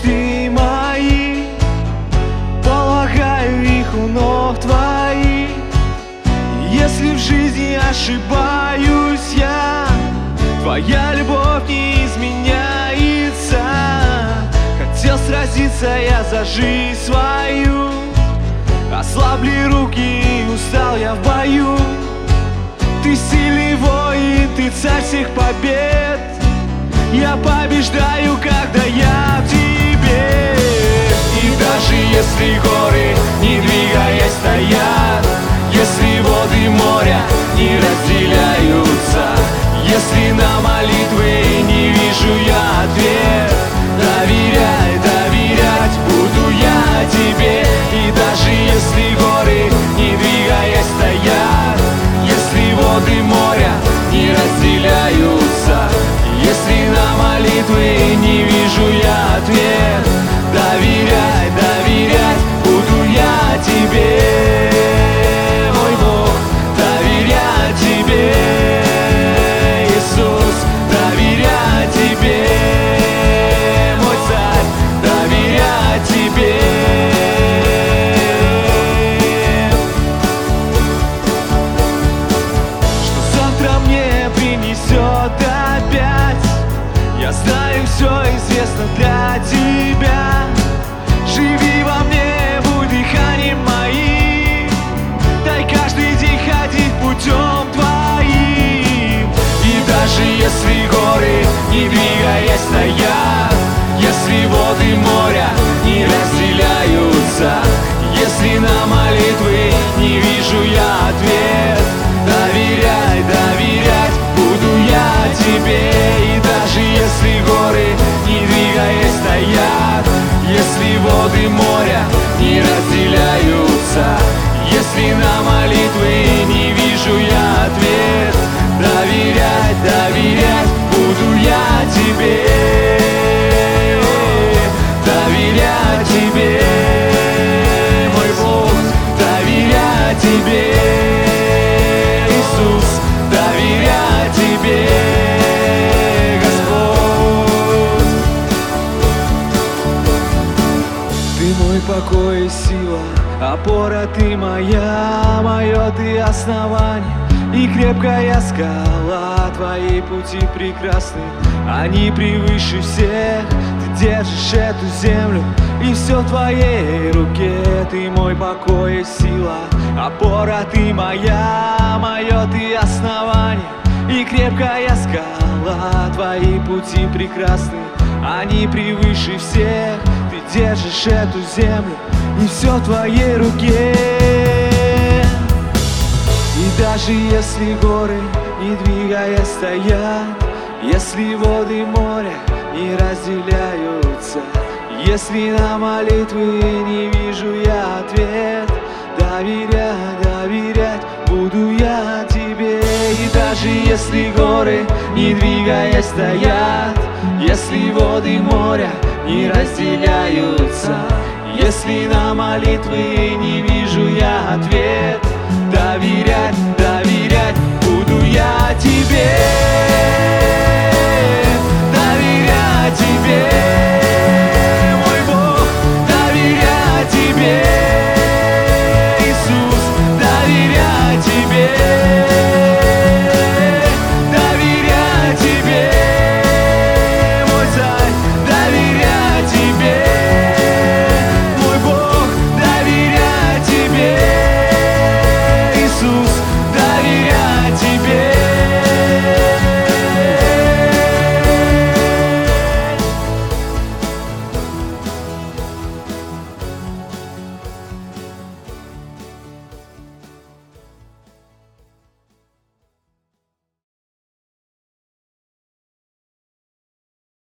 мечты мои, полагаю их у ног твоих. Если в жизни ошибаюсь я, твоя любовь не изменяется. Хотел сразиться я за жизнь свою, ослабли руки, устал я в бою. Ты сильный воин, ты царь всех побед. Я побеждаю, когда я в тебе. И даже если горы, не двигаясь, стоят, если воды моря не разделяются, если на молитвы не вижу я ответ, доверяй, доверять буду я тебе. И даже если горы, не двигаясь, стоят, если воды моря не разделяются, если на молитвы не вижу я ответ, доверяй, доверять буду я тебе, мой Бог, доверять тебе, Иисус, доверять тебе, мой Царь, доверять тебе. Что завтра мне принесет опять, я знаю, все известно для тебя. Живи во мне, будь дыханием моим, дай каждый день ходить путем твоим. И даже если горы, не двигаясь, стоят, если воды моря не разделяются, если на молитвы не вижу я ответ, доверяй, доверять буду я тебе. И даже если горы, не двигаясь, стоят, если воды моря не разделяются, если на молитвы не вижу я ответ, доверять, доверять буду я тебе, доверять тебе, мой Бог, доверять тебе, Иисус, доверять тебе, Господь. Ты мой покой и сила, опора ты моя, мое ты основание и крепкая скала. Твои пути прекрасны, они превыше всех. Ты держишь эту землю, и все в твоей руке. Ты мой покой и сила, опора ты моя, мое ты основание и крепкая скала. Твои пути прекрасны, они превыше всех. Ты держишь эту землю, и все в твоей руке. И даже если горы, не двигаясь, стоят, если воды моря не разделяются, если на молитвы не вижу я ответ, доверять, доверять буду я тебе. И даже если горы, не двигаясь, стоят, если воды моря не разделяются, если на молитвы не вижу я ответ,